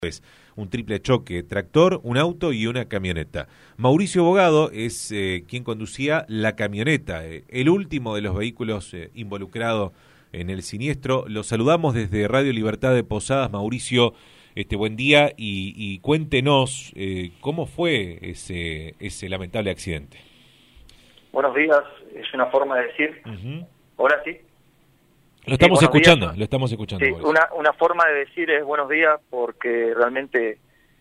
Es un triple choque, tractor, un auto y una camioneta. Mauricio Bogado es quien conducía la camioneta, el último de los vehículos involucrado en el siniestro. Lo saludamos desde Radio Libertad de Posadas. Mauricio, buen día y cuéntenos cómo fue ese lamentable accidente. Buenos días, es una forma de decir. Ahora sí. Lo estamos escuchando, días. Lo estamos escuchando. Sí, una forma de decir es buenos días, porque realmente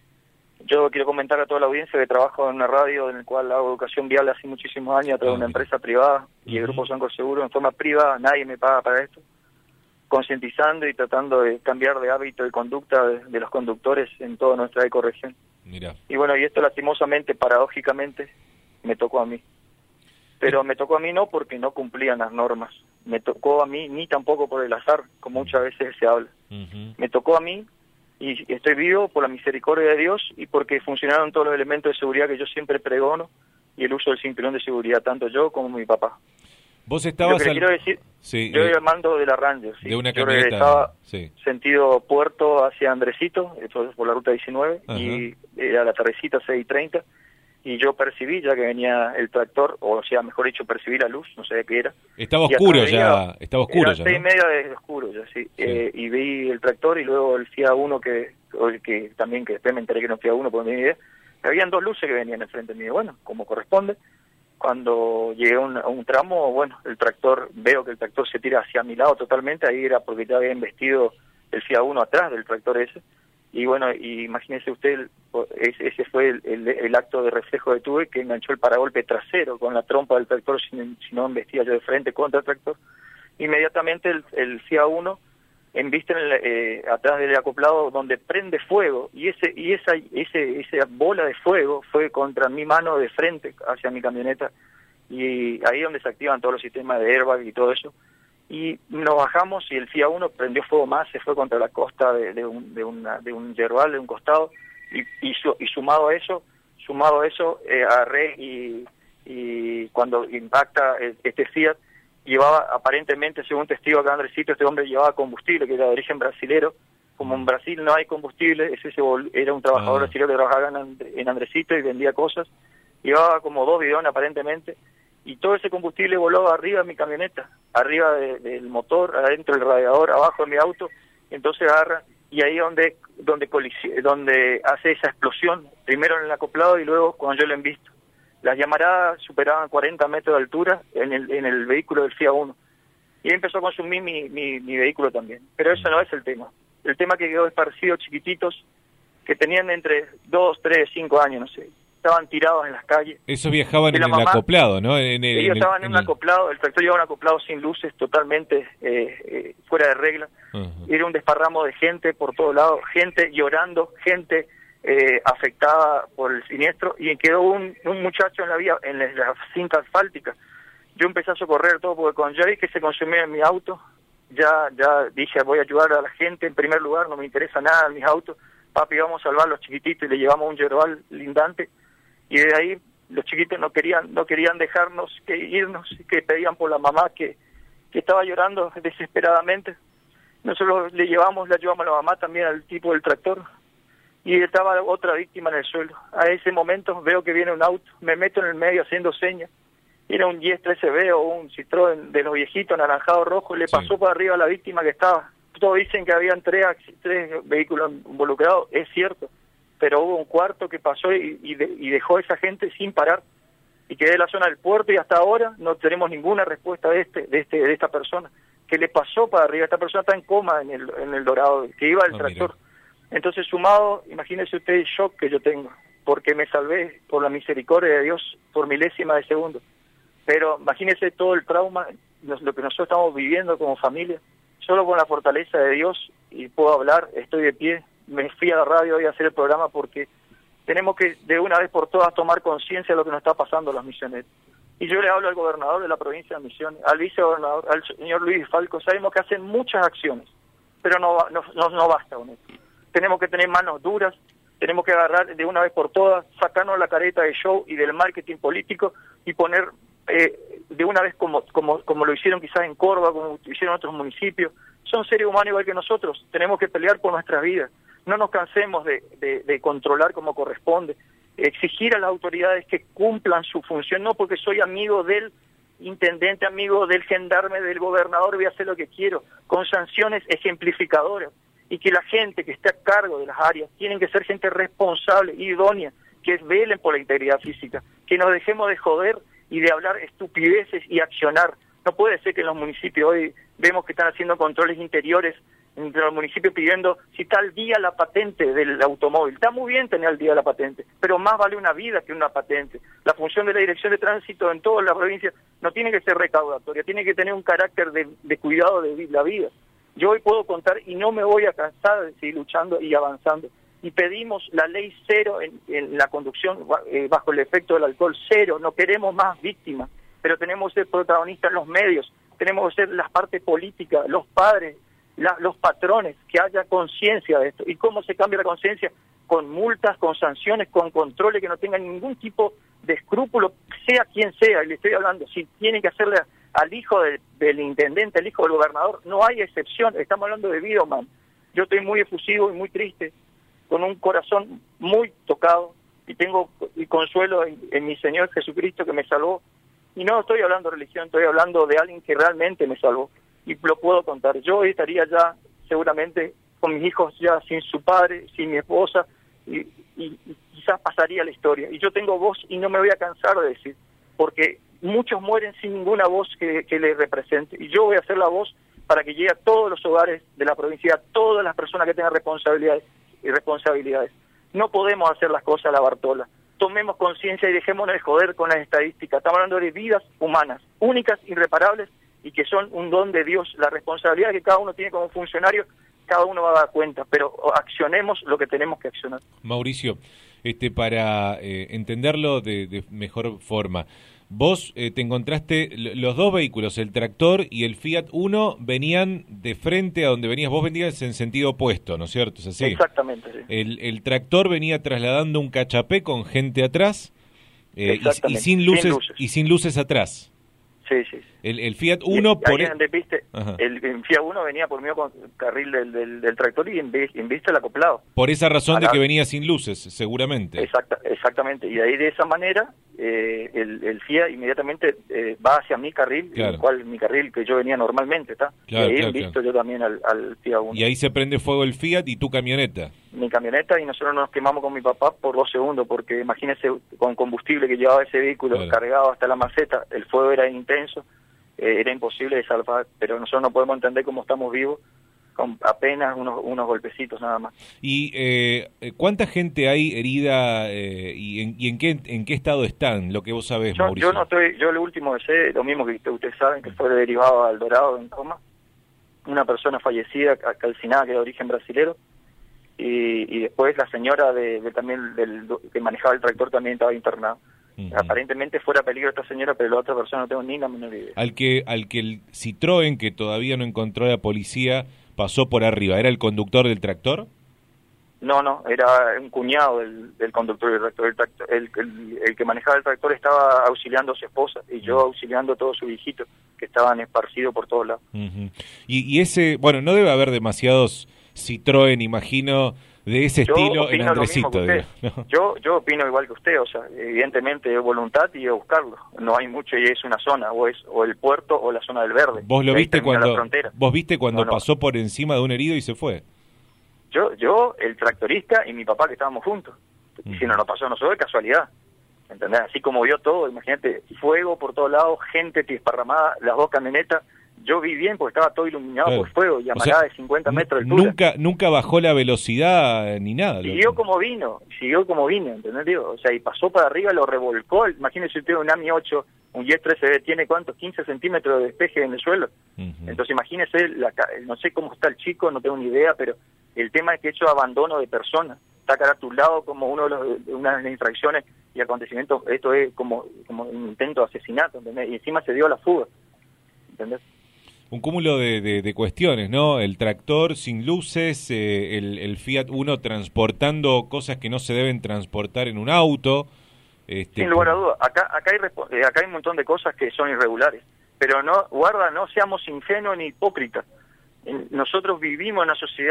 yo quiero comentar a toda la audiencia que trabajo en una radio en la cual hago educación vial hace muchísimos años a través de una empresa privada y el Grupo Sanco Seguro en forma privada, nadie me paga para esto, concientizando y tratando de cambiar de hábito y conducta de los conductores en toda nuestra ecorregión. Mira. Y bueno, y esto lastimosamente, paradójicamente, me tocó a mí. Pero me tocó a mí no porque no cumplían las normas. Me tocó a mí ni tampoco por el azar, como muchas veces se habla. Me tocó a mí y estoy vivo por la misericordia de Dios y porque funcionaron todos los elementos de seguridad que yo siempre pregono y el uso del cinturón de seguridad, tanto yo como mi papá. Vos estabas... Lo que quiero decir, sí, yo iba al mando de la Ranger, ¿sí? De una Yo camioneta, regresaba sí. Sentido Puerto hacia Andresito, por la ruta 19, y era la tardecita 6:30. Y yo percibí, ya que venía el tractor, o sea, mejor dicho, percibí la luz, no sé qué era. Estaba oscuro ya, estaba oscuro ya, ¿no? 6:30 de oscuro ya, sí. Y vi el tractor y luego el FIA 1 que también, que después me enteré que no FIA 1 por mi idea. Habían dos luces que venían enfrente mío, bueno, como corresponde. Cuando llegué a un tramo, bueno, el tractor, veo que el tractor se tira hacia mi lado totalmente, ahí era porque ya había embestido el FIA 1 atrás del tractor ese. Y bueno, y imagínese usted, ese fue el acto de reflejo que tuve, que enganchó el paragolpe trasero con la trompa del tractor, si no embestía yo de frente contra el tractor. Inmediatamente el FIA 1 embiste atrás del acoplado donde prende fuego, y esa bola de fuego fue contra mi mano de frente hacia mi camioneta, y ahí donde se activan todos los sistemas de airbag y todo eso. Y nos bajamos y el FIA 1 prendió fuego más, se fue contra la costa de un yerbal, de un costado, y sumado a eso, agarré y cuando impacta este Fiat, llevaba aparentemente, según testigo acá en Andresito, este hombre llevaba combustible, que era de origen brasilero. Como en Brasil no hay combustible, era un trabajador brasilero que trabajaba en Andresito y vendía cosas, llevaba como 2 bidones aparentemente, y todo ese combustible voló arriba de mi camioneta, arriba del motor, adentro del radiador, abajo de mi auto. Entonces agarra, y ahí donde hace esa explosión, primero en el acoplado y luego cuando yo lo embisto. Las llamaradas superaban 40 metros de altura en el vehículo del FIA 1. Y ahí empezó a consumir mi vehículo también. Pero eso no es el tema. El tema que quedó esparcido, chiquititos, que tenían entre 2, 3, 5 años, no sé. Estaban tirados en las calles. Eso viajaban en el acoplado, ¿no? Ellos estaban en un acoplado, el tractor llevaba un acoplado sin luces, totalmente fuera de regla. Era un desparramo de gente por todos lados, gente llorando, gente afectada por el siniestro, y quedó un muchacho en la vía, en la cinta asfáltica. Yo empecé a socorrer todo, porque con ya vi que se consumía en mi auto, ya dije, voy a ayudar a la gente en primer lugar, no me interesa nada en mis autos. Papi, vamos a salvar a los chiquititos, y le llevamos un yerbal lindante. Y de ahí los chiquitos no querían dejarnos que irnos, que pedían por la mamá que estaba llorando desesperadamente. Nosotros le ayudamos a la mamá también al tipo del tractor, y estaba otra víctima en el suelo. A ese momento veo que viene un auto, me meto en el medio haciendo señas. Era un 10-13B o un Citroën de los viejitos, anaranjado rojo, le pasó por arriba a la víctima que estaba. Todos dicen que habían tres vehículos involucrados, es cierto, pero hubo un cuarto que pasó y dejó a esa gente sin parar, y quedé en la zona del puerto, y hasta ahora no tenemos ninguna respuesta de esta persona. ¿Qué le pasó para arriba? Esta persona está en coma en el Dorado, que iba el tractor. Mira. Entonces, sumado, imagínese usted el shock que yo tengo, porque me salvé por la misericordia de Dios por milésima de segundo. Pero imagínese todo el trauma, lo que nosotros estamos viviendo como familia. Solo con la fortaleza de Dios, y puedo hablar, estoy de pie. Me fui a la radio hoy a hacer el programa porque tenemos que de una vez por todas tomar conciencia de lo que nos está pasando a los misioneros. Y yo le hablo al gobernador de la provincia de Misiones, al vicegobernador, al señor Luis Falco. Sabemos que hacen muchas acciones, pero no basta con esto. Tenemos que tener manos duras, tenemos que agarrar de una vez por todas, sacarnos la careta de show y del marketing político y poner de una vez como lo hicieron quizás en Córdoba, como lo hicieron en otros municipios. Son seres humanos igual que nosotros, tenemos que pelear por nuestras vidas. No nos cansemos de controlar como corresponde, exigir a las autoridades que cumplan su función, no porque soy amigo del intendente, amigo del gendarme, del gobernador, voy a hacer lo que quiero, con sanciones ejemplificadoras, y que la gente que esté a cargo de las áreas tienen que ser gente responsable, idónea, que velen por la integridad física, que nos dejemos de joder y de hablar estupideces y accionar. No puede ser que en los municipios hoy vemos que están haciendo controles interiores entre los municipios pidiendo si está al día la patente del automóvil. Está muy bien tener al día la patente, pero más vale una vida que una patente. La función de la Dirección de Tránsito en toda la provincia no tiene que ser recaudatoria, tiene que tener un carácter de cuidado de la vida. Yo hoy puedo contar y no me voy a cansar de seguir luchando y avanzando. Y pedimos la ley cero en la conducción bajo el efecto del alcohol, cero. No queremos más víctimas, pero tenemos que ser protagonistas en los medios, tenemos que ser las partes políticas, los padres, los patrones, que haya conciencia de esto. ¿Y cómo se cambia la conciencia? Con multas, con sanciones, con controles que no tengan ningún tipo de escrúpulo, sea quien sea, y le estoy hablando, si tienen que hacerle al hijo del intendente, al hijo del gobernador, no hay excepción, estamos hablando de vida humana. Yo estoy muy efusivo y muy triste, con un corazón muy tocado, y tengo y consuelo en mi Señor Jesucristo que me salvó. Y no estoy hablando de religión, estoy hablando de alguien que realmente me salvó. Y lo puedo contar. Yo estaría ya seguramente con mis hijos ya sin su padre, sin mi esposa, y quizás pasaría la historia. Y yo tengo voz y no me voy a cansar de decir, porque muchos mueren sin ninguna voz que les represente. Y yo voy a hacer la voz para que llegue a todos los hogares de la provincia, a todas las personas que tengan responsabilidades. No podemos hacer las cosas a la Bartola. Tomemos conciencia y dejémonos de joder con las estadísticas. Estamos hablando de vidas humanas, únicas, irreparables, y que son un don de Dios. La responsabilidad que cada uno tiene como funcionario, cada uno va a dar cuenta, pero accionemos lo que tenemos que accionar. Mauricio, para entenderlo de mejor forma, vos te encontraste, los dos vehículos, el tractor y el Fiat Uno, venían de frente a donde venías, vos venías en sentido opuesto, ¿no es cierto? ¿Es así? Exactamente, sí. El tractor venía trasladando un cachapé con gente atrás y sin luces atrás. Sí, sí. El Fiat Uno ¿viste? El Fiat Uno venía por medio con carril del tractor y en vista el acoplado. Por esa razón de que venía sin luces, seguramente. Exactamente. Y ahí de esa manera el Fiat inmediatamente va hacia mi carril, claro. El cual mi carril que yo venía normalmente, ¿está? Claro, y ahí visto yo también al Fiat Uno. Y ahí se prende fuego el Fiat y tu camioneta. Mi camioneta, y nosotros nos quemamos con mi papá por 2 segundos, porque imagínese con combustible que llevaba ese vehículo, claro, cargado hasta la maceta, el fuego era intenso, era imposible de salvar, pero nosotros no podemos entender cómo estamos vivos con apenas unos golpecitos nada más. ¿Y cuánta gente hay herida y en qué estado están, lo que vos sabés, Mauricio? Yo lo último que sé, lo mismo que ustedes saben, que fue derivado al Dorado en coma, una persona fallecida, calcinada, que era de origen brasilero, y después la señora que manejaba el tractor también estaba internada. Aparentemente fuera peligro esta señora, pero la otra persona no tengo ni la menor idea. Al que el Citroën, que todavía no encontró la policía, pasó por arriba, ¿era el conductor del tractor? No, era un cuñado del conductor del tractor. El que manejaba el tractor estaba auxiliando a su esposa y yo auxiliando a todos sus hijitos que estaban esparcidos por todos lados. Y ese, bueno, no debe haber demasiados Citroën, imagino, de ese estilo en Andresito. ¿No? Yo opino igual que usted, o sea, evidentemente es voluntad y es buscarlo. No hay mucho y es una zona, o el puerto o la zona del verde. ¿Vos lo viste cuando pasó por encima de un herido y se fue? Yo, el tractorista y mi papá que estábamos juntos. Y si no nos pasó a nosotros, de casualidad. ¿Entendés? Así como vio todo, imagínate, fuego por todos lados, gente desparramada, las 2 camionetas. Yo vi bien porque estaba todo iluminado por fuego y amarrada de 50 metros de altura. Nunca bajó la velocidad ni nada. Siguió como vino, ¿entendés? Digo, o sea, y pasó para arriba, lo revolcó. Imagínese usted un AMI 8, un Jet 3CB, tiene ¿cuántos? 15 centímetros de despeje en el suelo. Entonces imagínese, no sé cómo está el chico, no tengo ni idea, pero el tema es que hecho abandono de personas. Está caratulado como una de las infracciones y acontecimientos. Esto es como un intento de asesinato, ¿entendés? Y encima se dio a la fuga, ¿entendés? Un cúmulo de cuestiones, ¿no? El tractor sin luces, el Fiat Uno transportando cosas que no se deben transportar en un auto. Sin lugar a dudas, acá hay un montón de cosas que son irregulares, pero no seamos ingenuos ni hipócritas. Nosotros vivimos en una sociedad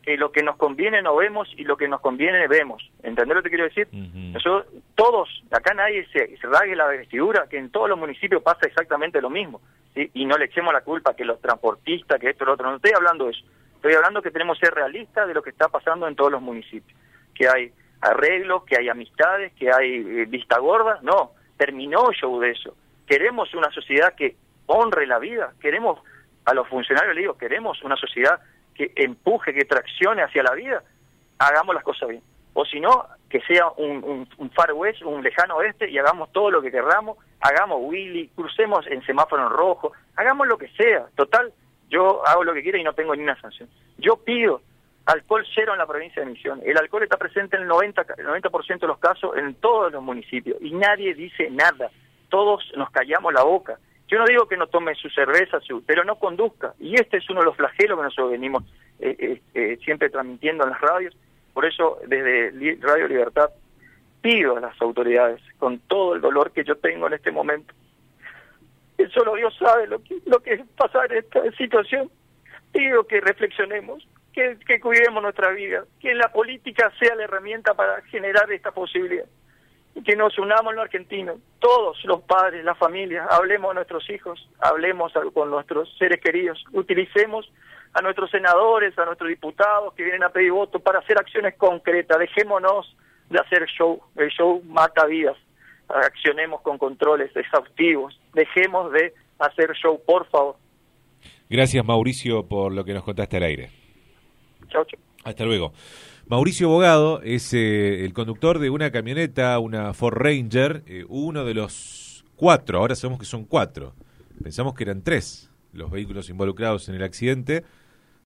que lo que nos conviene no vemos y lo que nos conviene vemos. ¿Entendés lo que quiero decir? Nosotros, todos, acá nadie se rasgue la vestidura, que en todos los municipios pasa exactamente lo mismo, ¿sí? Y no le echemos la culpa que los transportistas, que esto, lo otro. No estoy hablando de eso. Estoy hablando que tenemos que ser realistas de lo que está pasando en todos los municipios. Que hay arreglos, que hay amistades, que hay vista gorda. No, terminó el show de eso. Queremos una sociedad que honre la vida. Queremos, a los funcionarios les digo, queremos una sociedad que empuje, que traccione hacia la vida. Hagamos las cosas bien. O si no, que sea un far west, un lejano oeste, y hagamos todo lo que querramos. Hagamos Willy, crucemos en semáforo en rojo, hagamos lo que sea. Total, yo hago lo que quiera y no tengo ni una sanción. Yo pido alcohol cero en la provincia de Misiones. El alcohol está presente en el 90% de los casos en todos los municipios y nadie dice nada. Todos nos callamos la boca. Yo no digo que no tome su cerveza, pero no conduzca. Y este es uno de los flagelos que nosotros venimos siempre transmitiendo en las radios. Por eso, desde Radio Libertad, pido a las autoridades, con todo el dolor que yo tengo en este momento, que solo Dios sabe lo que es pasar esta situación, pido que reflexionemos, que cuidemos nuestra vida, que la política sea la herramienta para generar esta posibilidad. Y que nos unamos los argentinos, todos los padres, las familias, hablemos a nuestros hijos, hablemos con nuestros seres queridos, utilicemos a nuestros senadores, a nuestros diputados que vienen a pedir votos para hacer acciones concretas, dejémonos de hacer show, el show mata vidas, accionemos con controles exhaustivos, dejemos de hacer show, por favor. Gracias, Mauricio, por lo que nos contaste al aire. Chau, chau. Hasta luego. Mauricio Bogado es el conductor de una camioneta, una Ford Ranger, uno de los 4, ahora sabemos que son 4, pensamos que eran 3 los vehículos involucrados en el accidente.